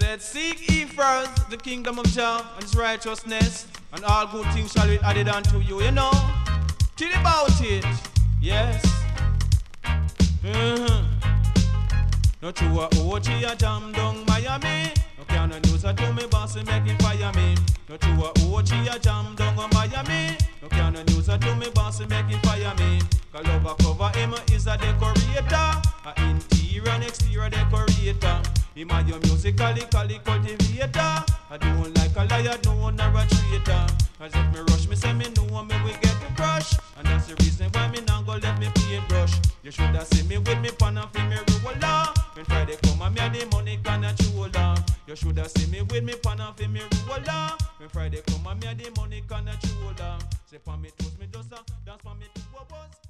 said, seek ye first the kingdom of Jah and his righteousness, and all good things shall be added unto you, you know. Tell about it, yes. No true OG a jam down Miami. No can no news a do me boss make him fire me. No true OG a jam down Miami. No can no news a do me boss make him fire me. Cause over cover him is a decorator, a interior and exterior decorator. Him a your musically cultivator. I don't like a liar, no one or a traitor. Cause if me rush, me say me know me we get to crush. And that's the reason why me now go let me paint brush. You shoulda seen me with me pan and feel me roller. When Friday come and me a the money can a shoulder. You shoulda seen me with me pan and feel me roller. When Friday come and me a the money can a shoulder. Say pa me toast me just a dance pa me two bubbles.